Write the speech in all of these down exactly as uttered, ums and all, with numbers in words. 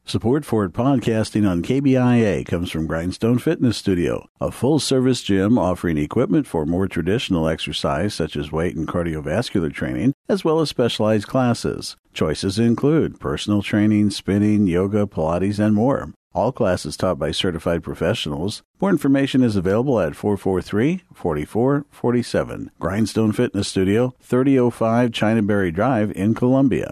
Support for podcasting on K B I A comes from Grindstone Fitness Studio, a full-service gym offering equipment for more traditional exercise such as weight and cardiovascular training, as well as specialized classes. Choices include personal training, spinning, yoga, Pilates, and more. All classes taught by certified professionals. More information is available at four four three, four four four seven. Grindstone Fitness Studio, thirty oh five Chinaberry Drive in Columbia.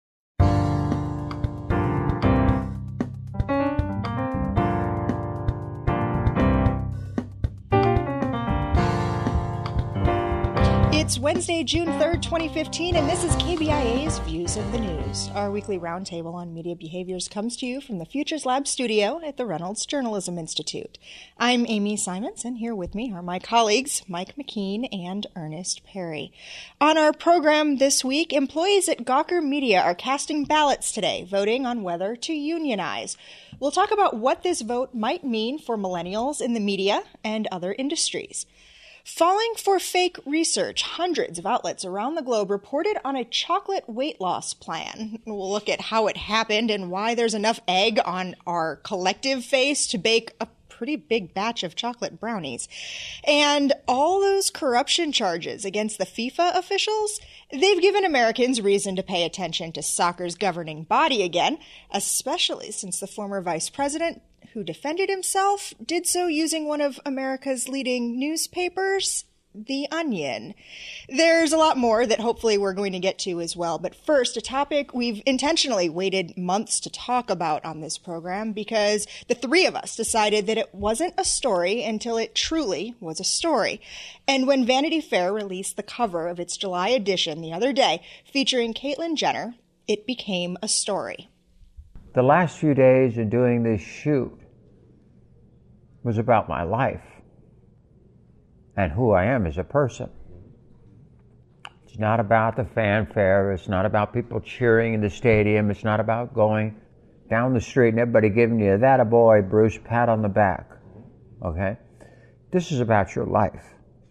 It's Wednesday, June third, twenty fifteen, and this is K B I A's Views of the News. Our weekly roundtable on media behaviors comes to you from the Futures Lab studio at the Reynolds Journalism Institute. I'm Amy Simons, and here with me are my colleagues, Mike McKean and Ernest Perry. On our program this week, employees at Gawker Media are casting ballots today, voting on whether to unionize. We'll talk about what this vote might mean for millennials in the media and other industries. Falling for fake research, hundreds of outlets around the globe reported on a chocolate weight loss plan. We'll look at how it happened and why there's enough egg on our collective face to bake a pretty big batch of chocolate brownies. And all those corruption charges against the FIFA officials, they've given Americans reason to pay attention to soccer's governing body again, especially since the former vice president, who defended himself, did so using one of America's leading newspapers, The Onion. There's a lot more that hopefully we're going to get to as well. But first, a topic we've intentionally waited months to talk about on this program because the three of us decided that it wasn't a story until it truly was a story. And when Vanity Fair released the cover of its July edition the other day featuring Caitlyn Jenner, it became a story. The last few days of doing this shoot was about my life and who I am as a person. It's not about the fanfare. It's not about people cheering in the stadium. It's not about going down the street and everybody giving you that a boy, Bruce, pat on the back. Okay? This is about your life.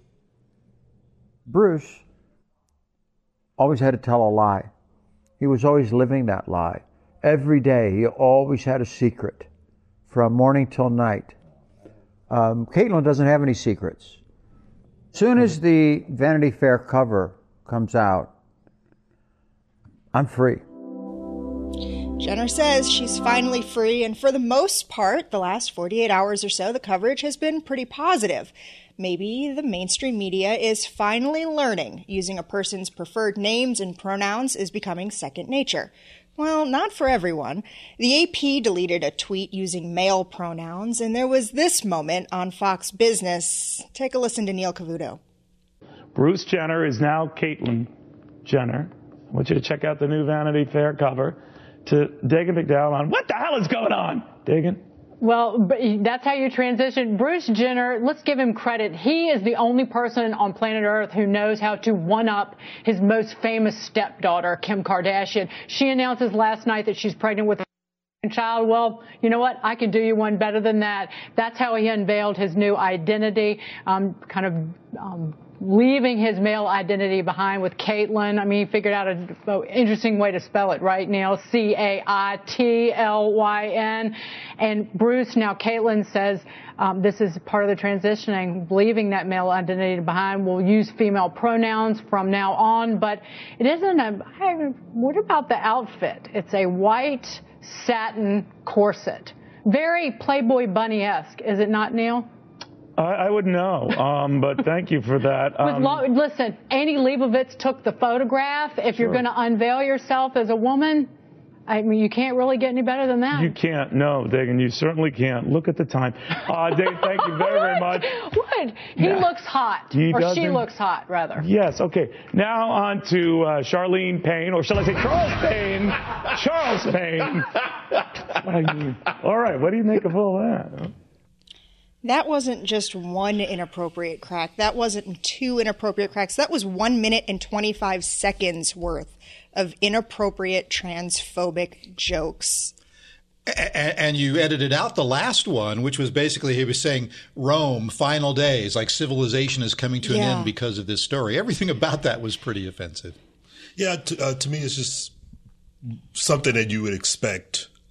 Bruce always had to tell a lie. He was always living that lie. Every day, he always had a secret from morning till night. Um, Caitlyn doesn't have any secrets. As soon as the Vanity Fair cover comes out, I'm free. Jenner says she's finally free, and for the most part, the last forty-eight hours or so, the coverage has been pretty positive. Maybe the mainstream media is finally learning using a person's preferred names and pronouns is becoming second nature. Well, not for everyone. The A P deleted a tweet using male pronouns, and there was this moment on Fox Business. Take a listen to Neil Cavuto. Bruce Jenner is now Caitlyn Jenner. I want you to check out the new Vanity Fair cover. To Dagan McDowell on, what the hell is going on, Dagan? Well, but that's how you transition. Bruce Jenner, let's give him credit. He is the only person on planet Earth who knows how to one-up his most famous stepdaughter, Kim Kardashian. She announces last night that she's pregnant with a child. Well, you know what? I can do you one better than that. That's how he unveiled his new identity, um, kind of um, leaving his male identity behind with Caitlyn. I mean, he figured out an interesting way to spell it, right, Neil? C A I T L Y N. And Bruce, now Caitlyn says um, this is part of the transitioning, leaving that male identity behind. We'll use female pronouns from now on, but it isn't a, hey, what about the outfit? It's a white satin corset. Very Playboy Bunny-esque, is it not, Neil? I, I wouldn't know, um, but thank you for that. Um, lo- listen, Annie Leibovitz took the photograph. If sure. you're going to unveil yourself as a woman, I mean, you can't really get any better than that. You can't. No, Dagan, you certainly can't. Look at the time. Uh, Dave, thank you very, very much. What? He yeah. looks hot. He or doesn't. She looks hot, rather. Yes, okay. Now on to uh, Charlene Payne, or shall I say Charles Payne? Charles Payne. I mean, all right, what do you make of all that? That wasn't just one inappropriate crack. That wasn't two inappropriate cracks. That was one minute and twenty-five seconds worth of inappropriate transphobic jokes. And you edited out the last one, which was basically he was saying Rome, final days, like civilization is coming to an yeah. end because of this story. Everything about that was pretty offensive. Yeah, to, uh, to me, it's just something that you would expect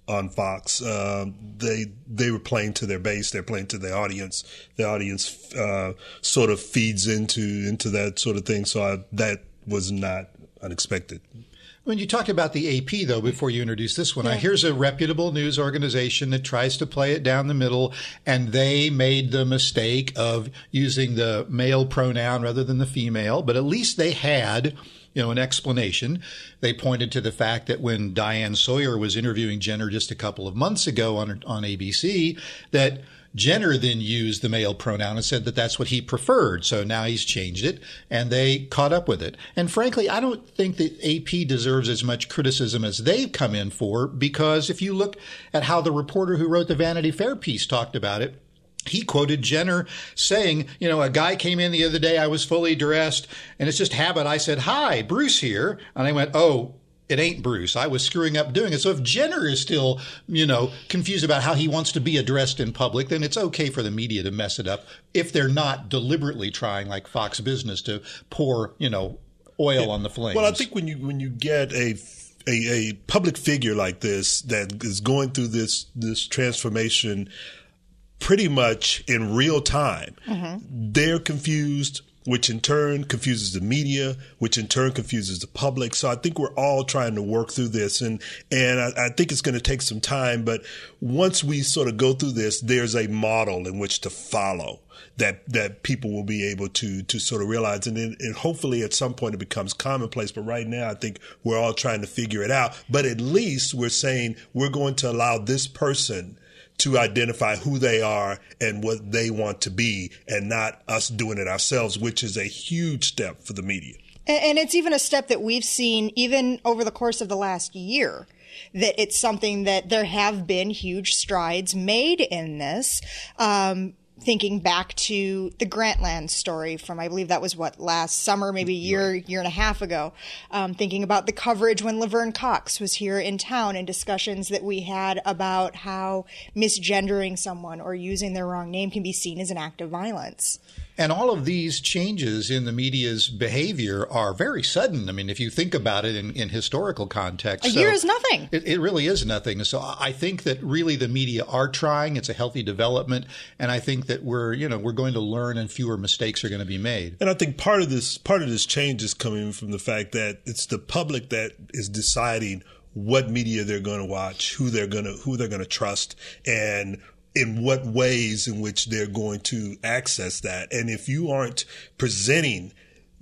on Fox. Um, they they were playing to their base. They're playing to their audience. The audience uh, sort of feeds into into that sort of thing. So I, that was not unexpected. When you talk about the A P, though, before you introduce this one, yeah. here's a reputable news organization that tries to play it down the middle, and they made the mistake of using the male pronoun rather than the female, but at least they had, you know, an explanation. They pointed to the fact that when Diane Sawyer was interviewing Jenner just a couple of months ago on on A B C, that Jenner then used the male pronoun and said that that's what he preferred. So now he's changed it, and they caught up with it. And frankly, I don't think that A P deserves as much criticism as they've come in for, because if you look at how the reporter who wrote the Vanity Fair piece talked about it, he quoted Jenner saying, you know, a guy came in the other day, I was fully dressed, and it's just habit. I said, hi, Bruce here. And I went, oh, it ain't Bruce. I was screwing up doing it. So if Jenner is still, you know, confused about how he wants to be addressed in public, then it's okay for the media to mess it up if they're not deliberately trying, like Fox Business, to pour, you know, oil yeah. on the flames. Well, I think when you when you get a A, a public figure like this that is going through this this transformation pretty much in real time, mm-hmm. they're confused, which in turn confuses the media, which in turn confuses the public. So I think we're all trying to work through this, and and I, I think it's going to take some time. But once we sort of go through this, there's a model in which to follow that that people will be able to to sort of realize, and then and hopefully at some point it becomes commonplace. But right now, I think we're all trying to figure it out. But at least we're saying we're going to allow this person to identify who they are and what they want to be, and not us doing it ourselves, which is a huge step for the media. And it's even a step that we've seen even over the course of the last year, that it's something that there have been huge strides made in this. Um, thinking back to the Grantland story from, I believe that was what, last summer, maybe a year, year and a half ago. Um, thinking about the coverage when Laverne Cox was here in town, and discussions that we had about how misgendering someone or using their wrong name can be seen as an act of violence. And all of these changes in the media's behavior are very sudden. I mean, if you think about it in, in historical context. A so year is nothing. It, it really is nothing. So I think that really the media are trying. It's a healthy development. And I think that we're, you know, we're going to learn, and fewer mistakes are going to be made. And I think part of this, part of this change is coming from the fact that it's the public that is deciding what media they're going to watch, who they're going to, who they're going to trust, and in what ways in which they're going to access that. And if you aren't presenting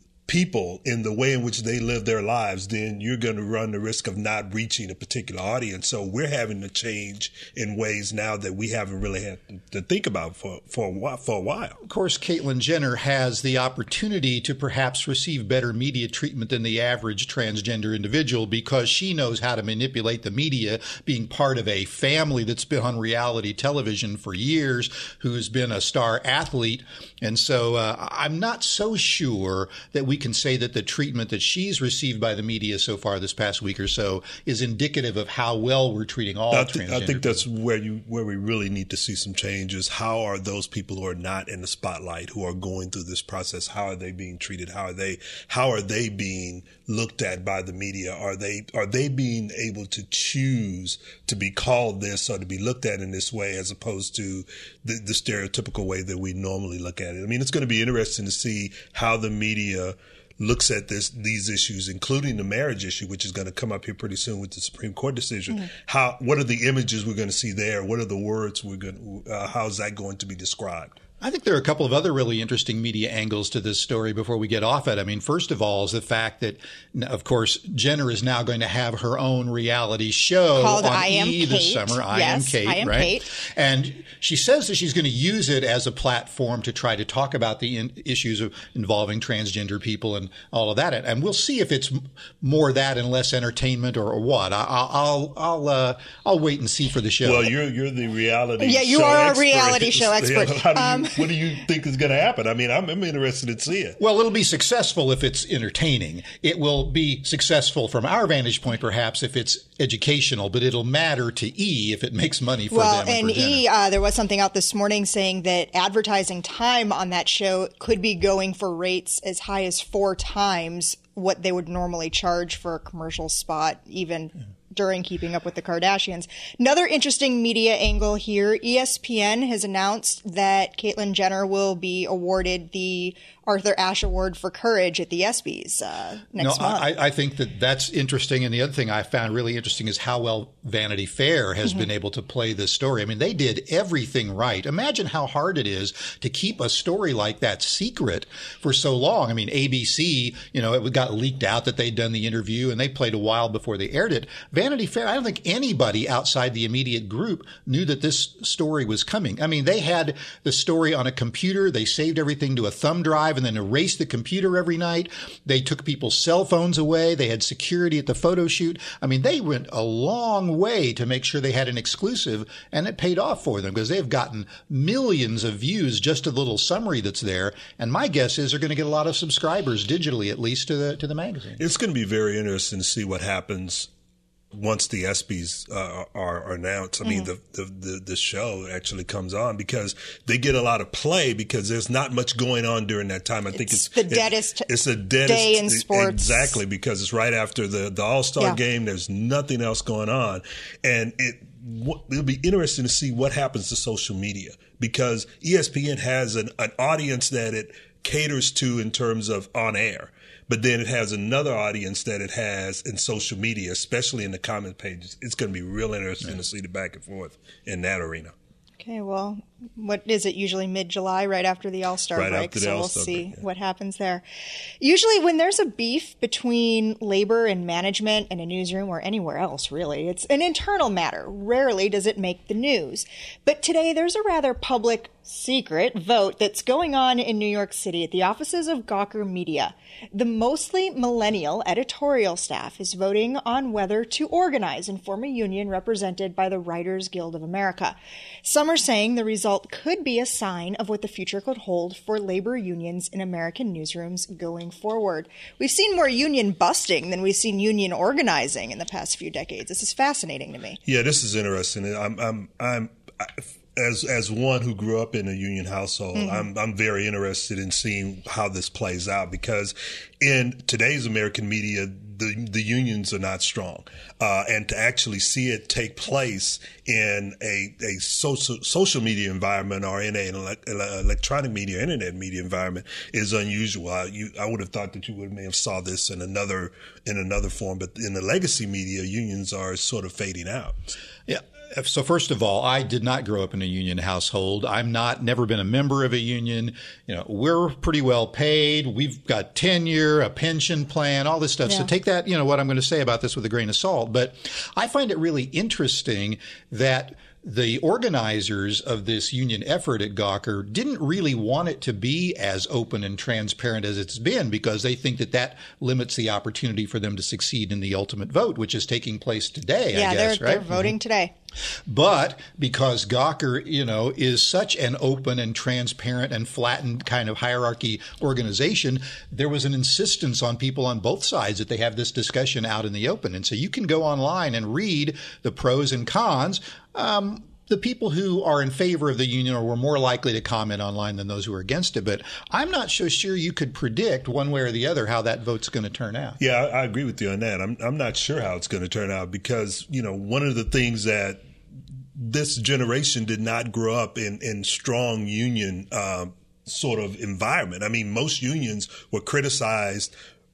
people in the way in which they live their lives, then you're going to run the risk of not reaching a particular audience. So we're having to change in ways now that we haven't really had to think about for, for, a, while, for a while. Of course, Caitlyn Jenner has the opportunity to perhaps receive better media treatment than the average transgender individual, because she knows how to manipulate the media, being part of a family that's been on reality television for years, who's been a star athlete. And so uh, I'm not so sure that we can say that the treatment that she's received by the media so far this past week or so is indicative of how well we're treating all I transgender think, I think that's people. where you where we really need to see some changes. How are those people who are not in the spotlight, who are going through this process, how are they being treated? How are they how are they being looked at by the media? Are they are they being able to choose to be called this or to be looked at in this way, as opposed to the, the stereotypical way that we normally look at it? I mean, it's going to be interesting to see how the media looks at this, these issues, including the marriage issue, which is going to come up here pretty soon with the Supreme Court decision. Mm-hmm. How, what are the images we're going to see there? What are the words we're going to, uh, how is that going to be described? I think there are a couple of other really interesting media angles to this story before we get off it. I mean, first of all is the fact that, of course, Jenner is now going to have her own reality show called on I Am E! Kate. This summer. I yes, Am Kate, I Am right? Kate. And she says that she's going to use it as a platform to try to talk about the in- issues of involving transgender people and all of that. And we'll see if it's more that and less entertainment, or, or what. I, I'll I'll uh, I'll wait and see for the show. Well, you're you're the reality. Yeah, you show are expert. a reality show expert. How do you, um, what do you think is going to happen? I mean, I'm, I'm interested in seeing it. Well, it'll be successful if it's entertaining. It will be successful from our vantage point, perhaps, if it's educational, but it'll matter to E! If it makes money for well, them. Well, and E! Uh, there was something out this morning saying that advertising time on that show could be going for rates as high as four times what they would normally charge for a commercial spot, even during Keeping Up with the Kardashians. Another interesting media angle here, E S P N has announced that Caitlyn Jenner will be awarded the Arthur Ashe Award for Courage at the ESPYs uh, next no, month. I, I think that that's interesting. And the other thing I found really interesting is how well Vanity Fair has mm-hmm. been able to play this story. I mean, they did everything right. Imagine how hard it is to keep a story like that secret for so long. I mean, A B C, you know, it got leaked out that they'd done the interview and they played a while before they aired it. Vanity Fair, I don't think anybody outside the immediate group knew that this story was coming. I mean, they had the story on a computer. They saved everything to a thumb drive and then erased the computer every night. They took people's cell phones away. They had security at the photo shoot. I mean, they went a long way to make sure they had an exclusive, and it paid off for them because they've gotten millions of views just a little summary that's there. And my guess is they're going to get a lot of subscribers digitally, at least to the to the magazine. It's going to be very interesting to see what happens once the ESPYs uh, are, are announced. I mm-hmm. mean, the, the, the, the show actually comes on because they get a lot of play because there's not much going on during that time. I think it's, it's the deadest it, it's the deadest day in sports. Exactly, because it's right after the, the All-Star yeah. game. There's nothing else going on. And it, it'll be interesting to see what happens to social media because E S P N has an, an audience that it caters to in terms of on air. But then it has another audience that it has in social media, especially in the comment pages. It's going to be real interesting yeah. to see the back and forth in that arena. Okay, well, what is it usually mid-July, right after the All-Star right break? After the so All-Star we'll see break, yeah. what happens there. Usually when there's a beef between labor and management in a newsroom or anywhere else, really, it's an internal matter. Rarely does it make the news. But today there's a rather public secret vote that's going on in New York City at the offices of Gawker Media. The mostly millennial editorial staff is voting on whether to organize and form a union represented by the Writers Guild of America. Some are saying the result could be a sign of what the future could hold for labor unions in American newsrooms going forward. We've seen more union busting than we've seen union organizing in the past few decades. This is fascinating to me. Yeah, this is interesting. I'm, I'm, I'm, I, As as one who grew up in a union household, mm-hmm. I'm I'm very interested in seeing how this plays out because in today's American media, the the unions are not strong, uh, and to actually see it take place in a a social social media environment or in a, an electronic media, internet media environment is unusual. I, you, I would have thought that you would may have saw this in another in another form, but in the legacy media, unions are sort of fading out. Yeah. So first of all, I did not grow up in a union household. I'm not, never been a member of a union. You know, we're pretty well paid. We've got tenure, a pension plan, all this stuff. Yeah. So take that, you know, what I'm going to say about this with a grain of salt. But I find it really interesting that the organizers of this union effort at Gawker didn't really want it to be as open and transparent as it's been because they think that that limits the opportunity for them to succeed in the ultimate vote, which is taking place today, yeah, I guess, they're, right? they're voting mm-hmm. today. But because Gawker, you know, is such an open and transparent and flattened kind of hierarchy organization, there was an insistence on people on both sides that they have this discussion out in the open. And so you can go online and read the pros and cons. Um, the people who are in favor of the union or were more likely to comment online than those who are against it. But I'm not so sure you could predict one way or the other how that vote's going to turn out. Yeah, I, I agree with you on that. I'm I'm not sure how it's going to turn out because, you know, one of the things that this generation did not grow up in, in strong union uh, sort of environment. I mean, most unions were criticized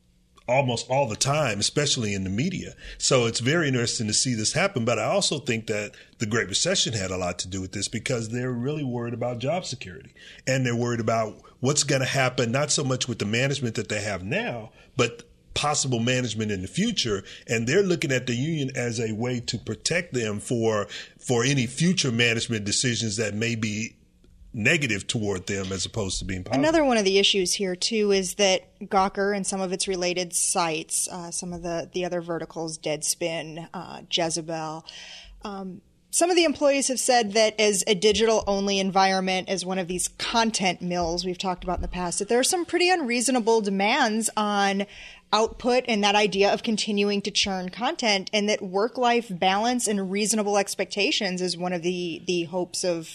almost all the time, especially in the media. So it's very interesting to see this happen. But I also think that the Great Recession had a lot to do with this because they're really worried about job security. And they're worried about what's going to happen, not so much with the management that they have now, but possible management in the future. And they're looking at the union as a way to protect them for for any future management decisions that may be negative toward them as opposed to being positive. Another one of the issues here, too, is that Gawker and some of its related sites, uh, some of the, the other verticals, Deadspin, uh, Jezebel, um, some of the employees have said that as a digital-only environment, as one of these content mills we've talked about in the past, that there are some pretty unreasonable demands on output and that idea of continuing to churn content, and that work-life balance and reasonable expectations is one of the, the hopes of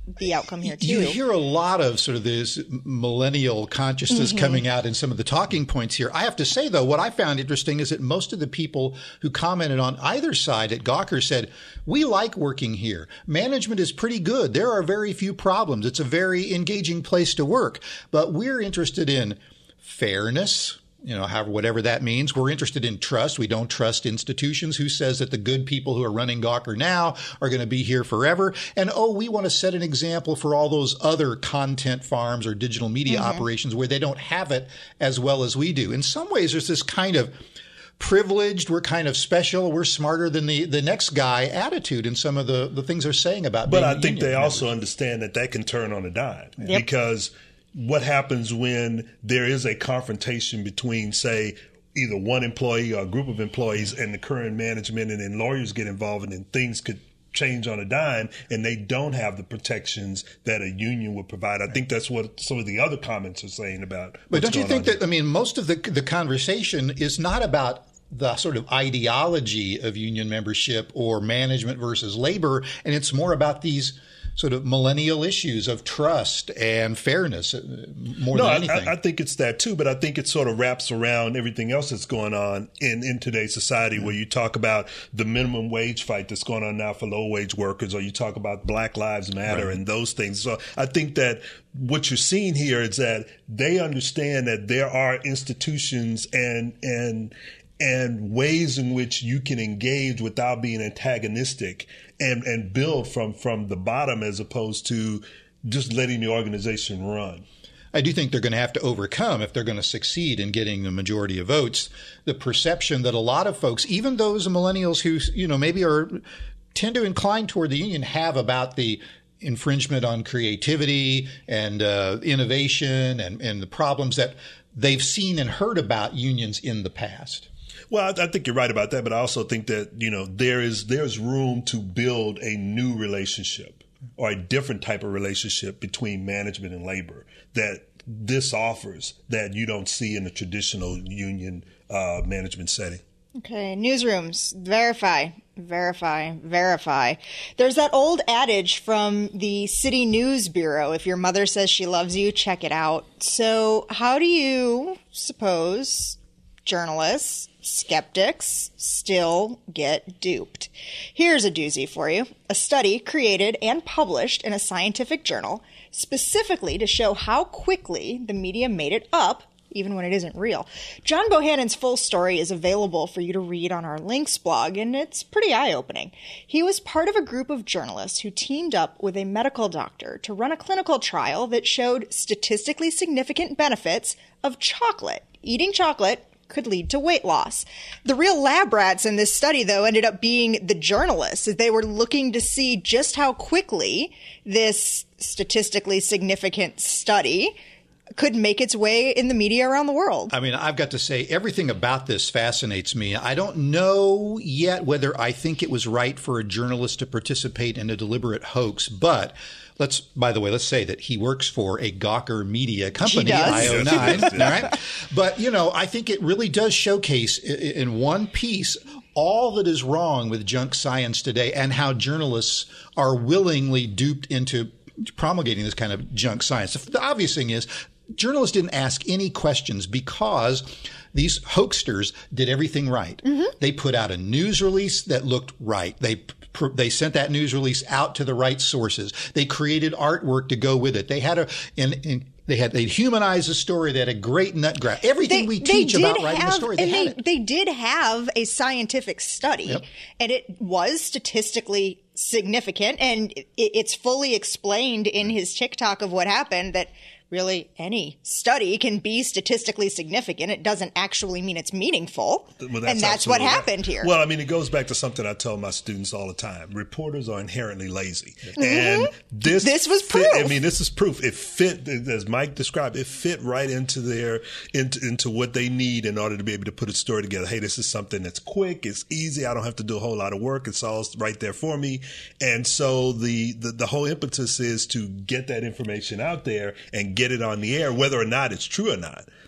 the outcome here too. You hear a lot of sort of this millennial consciousness mm-hmm. coming out in some of the talking points here. I have to say, though, what I found interesting is that most of the people who commented on either side at Gawker said, we like working here. Management is pretty good. There are very few problems. It's a very engaging place to work. But we're interested in fairness, you know, however, whatever that means. We're interested in trust. We don't trust institutions. Who says that the good people who are running Gawker now are going to be here forever? And, oh, we want to set an example for all those other content farms or digital media mm-hmm. operations where they don't have it as well as we do. In some ways, there's this kind of privileged, we're kind of special, we're smarter than the, the next guy attitude in some of the, the things they're saying about but being I think they members. Also understand that that can turn on a dime yep. because what happens when there is a confrontation between, say, either one employee or a group of employees and the current management, and then lawyers get involved, and then things could change on a dime, and they don't have the protections that a union would provide. I think that's what some of the other comments are saying about. But don't you think that, I mean, most of the the conversation is not about the sort of ideology of union membership or management versus labor, and it's more about these sort of millennial issues of trust and fairness more no, than anything. I, I think it's that too, but I think it sort of wraps around everything else that's going on in, in today's society mm-hmm. where you talk about the minimum wage fight that's going on now for low wage workers, or you talk about Black Lives Matter right. and those things. So I think that what you're seeing here is that they understand that there are institutions and and and ways in which you can engage without being antagonistic and, and build from, from the bottom as opposed to just letting the organization run. I do think they're going to have to overcome, if they're going to succeed in getting the majority of votes, the perception that a lot of folks, even those millennials who, you know, maybe are tend to incline toward the union, have about the infringement on creativity and uh, innovation and, and the problems that they've seen and heard about unions in the past. Well, I, I think you're right about that, but I also think that, you know, there is there's room to build a new relationship or a different type of relationship between management and labor that this offers that you don't see in a traditional union uh, management setting. Okay, newsrooms, verify, verify, verify. There's that old adage from the City News Bureau, if your mother says she loves you, check it out. So how do you suppose journalists, skeptics, still get duped? Here's a doozy for you. A study created and published in a scientific journal specifically to show how quickly the media made it up, even when it isn't real. John Bohannon's full story is available for you to read on our Links blog, and it's pretty eye-opening. He was part of a group of journalists who teamed up with a medical doctor to run a clinical trial that showed statistically significant benefits of chocolate. Eating chocolate could lead to weight loss. The real lab rats in this study, though, ended up being the journalists, as they were looking to see just how quickly this statistically significant study could make its way in the media around the world. I mean, I've got to say, everything about this fascinates me. I don't know yet whether I think it was right for a journalist to participate in a deliberate hoax, but let's, by the way, let's say that he works for a Gawker media company, I O nine, all right? But, you know, I think it really does showcase in one piece all that is wrong with junk science today and how journalists are willingly duped into promulgating this kind of junk science. The obvious thing is, journalists didn't ask any questions because these hoaxsters did everything right. Mm-hmm. They put out a news release that looked right. They they sent that news release out to the right sources. They created artwork to go with it. They had a and, and they had they humanized the story. They had a great nut graph. Everything they, we teach about have, writing a story, they and had they, it. They did have a scientific study, yep. and it was statistically significant, and it, it's fully explained in his TikTok of what happened that really any study can be statistically significant. It doesn't actually mean it's meaningful. Well, that's and that's what happened right. here. Well, I mean, it goes back to something I tell my students all the time. Reporters are inherently lazy. Mm-hmm. And this this was fit, proof. I mean, this is proof. It fit, as Mike described, it fit right into their into, into what they need in order to be able to put a story together. Hey, this is something that's quick. It's easy. I don't have to do a whole lot of work. It's all right there for me. And so the, the, the whole impetus is to get that information out there and get it on the air, whether or not it's true or not.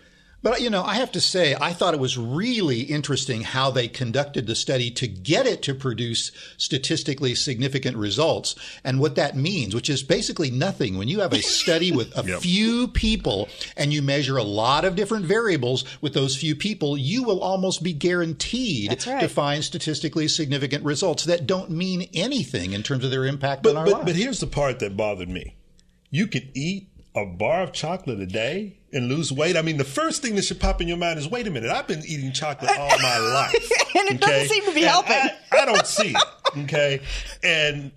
But, you know, I have to say, I thought it was really interesting how they conducted the study to get it to produce statistically significant results and what that means, which is basically nothing. When you have a study with a yep. few people and you measure a lot of different variables with those few people, you will almost be guaranteed That's right. to find statistically significant results that don't mean anything in terms of their impact but, on our but, lives. But here's the part that bothered me. You could eat a bar of chocolate a day and lose weight. I mean, the first thing that should pop in your mind is, wait a minute, I've been eating chocolate all my life. And it okay? doesn't seem to be and helping. I, I don't see it. Okay. And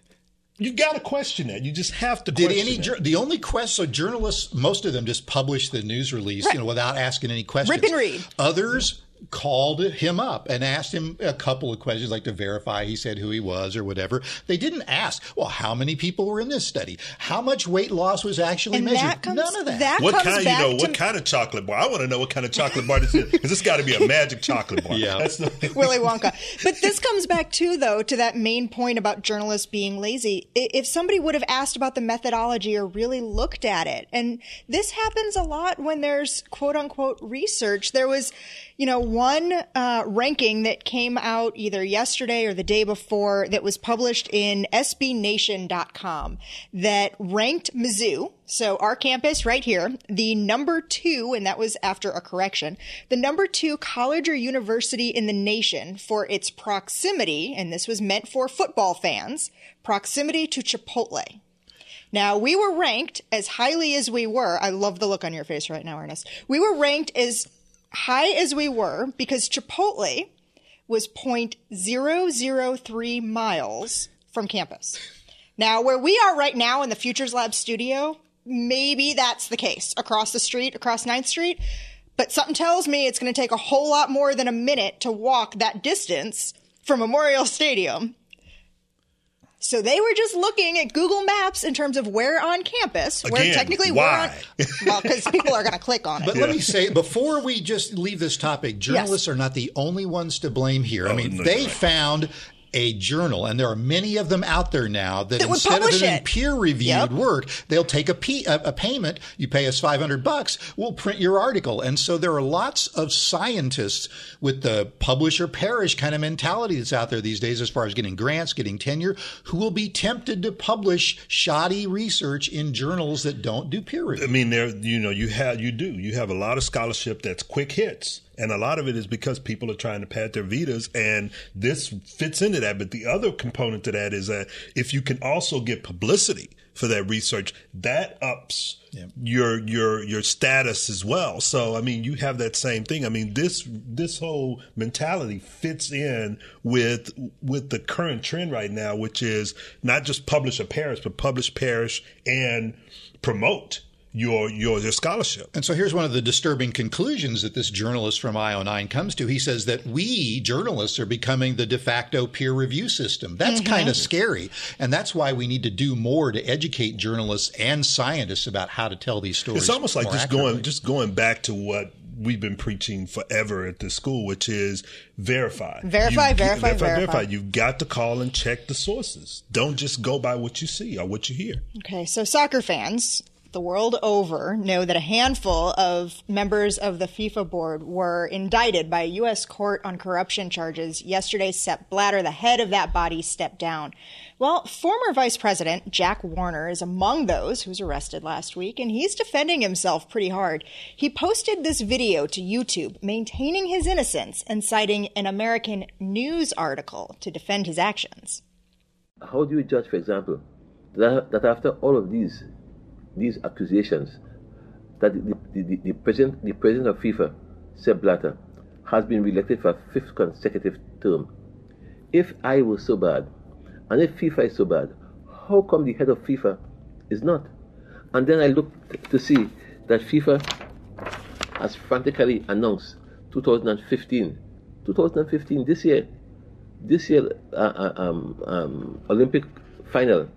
you got to question that. You just have to Did question any that. the only question? So journalists, most of them just published the news release, right. you know, without asking any questions. Rip and read. Others called him up and asked him a couple of questions, like to verify he said who he was or whatever. They didn't ask, well, how many people were in this study? How much weight loss was actually And measured? that comes- None of that. that What comes kind, you back know, what to- kind of chocolate bar? I want to know what kind of chocolate bar this is, because it's got to be a magic chocolate bar. Yeah. That's the- Willy Wonka. But this comes back too, though, to that main point about journalists being lazy. I- If somebody would have asked about the methodology or really looked at it, and this happens a lot when there's quote unquote research. There was, you know, one uh, ranking that came out either yesterday or the day before that was published in S B Nation dot com that ranked Mizzou, so our campus right here, the number two, and that was after a correction, the number two college or university in the nation for its proximity, and this was meant for football fans, proximity to Chipotle. Now, we were ranked as highly as we were. I love the look on your face right now, Ernest. We were ranked as high as we were because Chipotle was zero point zero zero three miles from campus. Now, where we are right now in the Futures Lab studio, maybe that's the case across the street, across ninth Street. But something tells me it's going to take a whole lot more than a minute to walk that distance from Memorial Stadium. So they were just looking at Google Maps in terms of where on campus, where Again, technically why? we're on. Well, because people are going to click on it. But yeah. let me say, before we just leave this topic, journalists yes. are not the only ones to blame here. Oh, I mean, no, they right. found a journal, and there are many of them out there now that, that instead of doing it. peer-reviewed yep. work, they'll take a, p- a, a payment. You pay us five hundred bucks, we'll print your article. And so there are lots of scientists with the publish or perish kind of mentality that's out there these days as far as getting grants, getting tenure, who will be tempted to publish shoddy research in journals that don't do peer review. I mean, there, you know, you have, you do, you have a lot of scholarship that's quick hits. And a lot of it is because people are trying to pad their vitas, and this fits into that. But the other component to that is that if you can also get publicity for that research, that ups yeah. your your your status as well. So I mean, you have that same thing. I mean, this this whole mentality fits in with with the current trend right now, which is not just publish or perish, but publish, perish, and promote your your your scholarship. And so here's one of the disturbing conclusions that this journalist from I O nine comes to. He says that we journalists are becoming the de facto peer review system. That's mm-hmm. kind of scary. And that's why we need to do more to educate journalists and scientists about how to tell these stories. It's almost like more just accurately. going just going back to what we've been preaching forever at this school, which is verify. Verify, you, verify, verify, verify. verify. You've got to call and check the sources. Don't just go by what you see or what you hear. Okay, so soccer fans the world over know that a handful of members of the FIFA board were indicted by a U S court on corruption charges. Yesterday, Sepp Blatter, the head of that body, stepped down. Well, former Vice President Jack Warner is among those who was arrested last week, and he's defending himself pretty hard. He posted this video to YouTube maintaining his innocence and citing an American news article to defend his actions. How do you judge, for example, that, that after all of these these accusations, that the, the, the, president, the president of FIFA, Sepp Blatter, has been reelected for a fifth consecutive term? If I was so bad, and if FIFA is so bad, how come the head of FIFA is not? And then I looked to see that FIFA has frantically announced two thousand fifteen, two thousand fifteen, this year, this year uh, um, um, Olympic final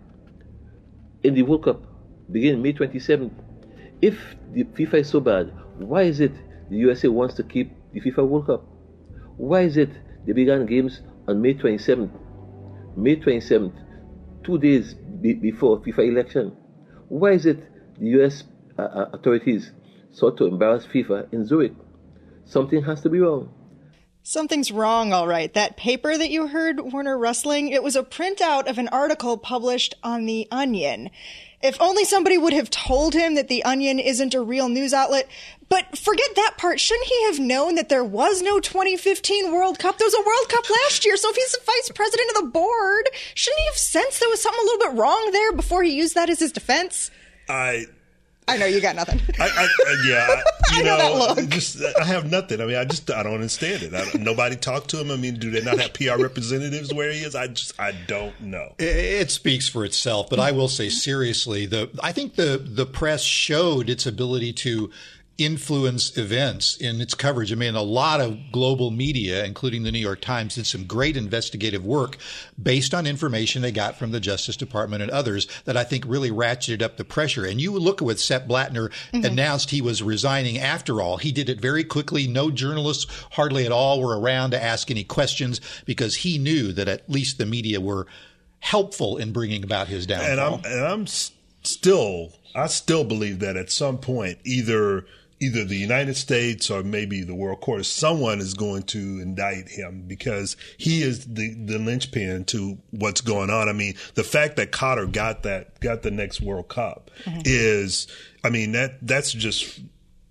in the World Cup begin May twenty-seventh. If the FIFA is so bad, why is it the U S A wants to keep the FIFA World Cup? Why is it they began games on May twenty-seventh? May twenty-seventh, two days be- before FIFA election. Why is it the U S uh, authorities sought to embarrass FIFA in Zurich. Something has to be wrong. Something's wrong, all right. That paper that you heard Warner rustling, it was a printout of an article published on The Onion. If only somebody would have told him that The Onion isn't a real news outlet. But forget that part. Shouldn't he have known that there was no twenty fifteen World Cup? There was a World Cup last year, so if he's the vice president of the board, shouldn't he have sensed there was something a little bit wrong there before he used that as his defense? I... I know you got nothing. I, I, yeah, I, you I know, know, that look. Just, I have nothing. I mean, I just I don't understand it. I, nobody talked to him. I mean, do they not have P R representatives where he is? I just I don't know. It, it speaks for itself. But I will say seriously, the I think the the press showed its ability to influence events in its coverage. I mean, a lot of global media, including the New York Times, did some great investigative work based on information they got from the Justice Department and others that I think really ratcheted up the pressure. And you look at what Sepp Blattner mm-hmm. announced he was resigning after all. He did it very quickly. No journalists hardly at all were around to ask any questions because he knew that at least the media were helpful in bringing about his downfall. And I'm, and I'm still, I still believe that at some point, either Either the United States or maybe the World Court, someone is going to indict him because he is the, the linchpin to what's going on. I mean, the fact that Qatar got that, got the next World Cup mm-hmm. is, I mean, that, that's just,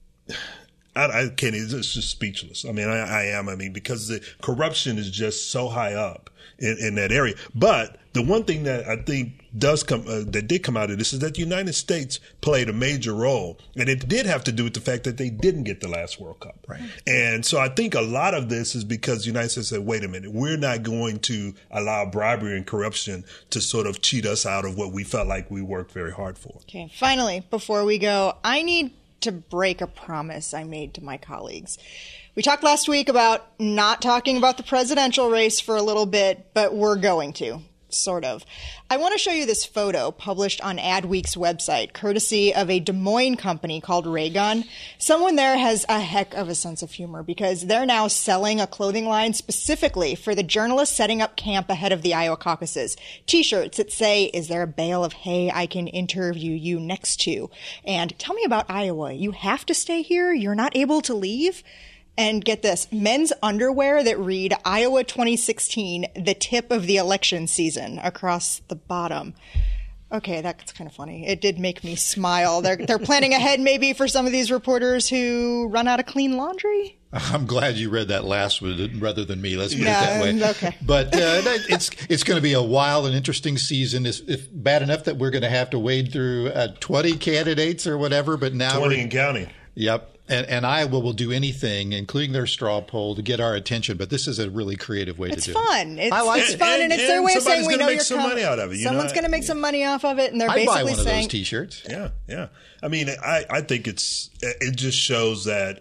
I, I can't, it's just speechless. I mean, I, I am, I mean, because the corruption is just so high up in, in that area. But the one thing that I think does come, uh, that did come out of this is that the United States played a major role. And it did have to do with the fact that they didn't get the last World Cup. Right. And so I think a lot of this is because the United States said, wait a minute, we're not going to allow bribery and corruption to sort of cheat us out of what we felt like we worked very hard for. Okay. Finally, before we go, I need to break a promise I made to my colleagues. We talked last week about not talking about the presidential race for a little bit, but we're going to. Sort of. I want to show you this photo published on Adweek's website, courtesy of a Des Moines company called Raygun. Someone there has a heck of a sense of humor because they're now selling a clothing line specifically for the journalists setting up camp ahead of the Iowa caucuses. T-shirts that say, "Is there a bale of hay I can interview you next to?" And "Tell me about Iowa. You have to stay here? You're not able to leave?" And get this, men's underwear that read Iowa twenty sixteen, the tip of the election season across the bottom. Okay, that's kind of funny. It did make me smile. They're they're planning ahead maybe for some of these reporters who run out of clean laundry. I'm glad you read that last one rather than me. Let's put yeah, it that way. Okay. But uh, it's it's going to be a wild and interesting season. It's, it's bad enough that we're going to have to wade through uh, twenty candidates or whatever, but now twenty and counting. Yep. And, and Iowa will do anything, including their straw poll, to get our attention. But this is a really creative way it's to do fun. it. It's fun. It's fun, and, and it's and their way of saying we know you're some coming. Money out of it, you Someone's going to make some money off of it, and they're I'd basically buy one saying, of those T-shirts. Yeah, yeah. I mean, I, I think it's it just shows that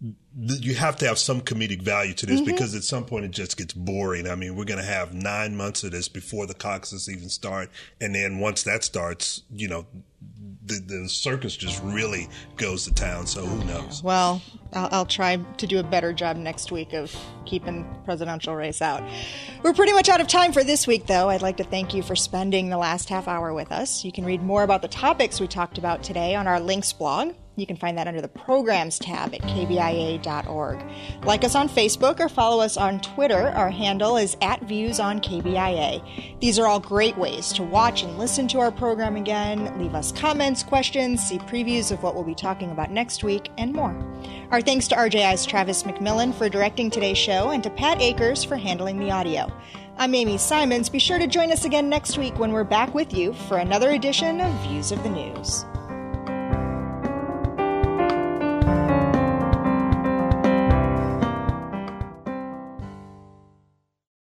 you have to have some comedic value to this mm-hmm. because at some point it just gets boring. I mean, we're going to have nine months of this before the caucuses even start, and then once that starts, you know, the, the circus just really goes to town. So who knows? Well, I'll, I'll try to do a better job next week of keeping the presidential race out. We're pretty much out of time for this week, though. I'd like to thank you for spending the last half hour with us. You can read more about the topics we talked about today on our links blog. You can find that under the Programs tab at k b i a dot org. Like us on Facebook or follow us on Twitter. Our handle is at Views on K B I A. These are all great ways to watch and listen to our program again, leave us comments, questions, see previews of what we'll be talking about next week, and more. Our thanks to R J I's Travis McMillan for directing today's show and to Pat Akers for handling the audio. I'm Amy Simons. Be sure to join us again next week when we're back with you for another edition of Views of the News.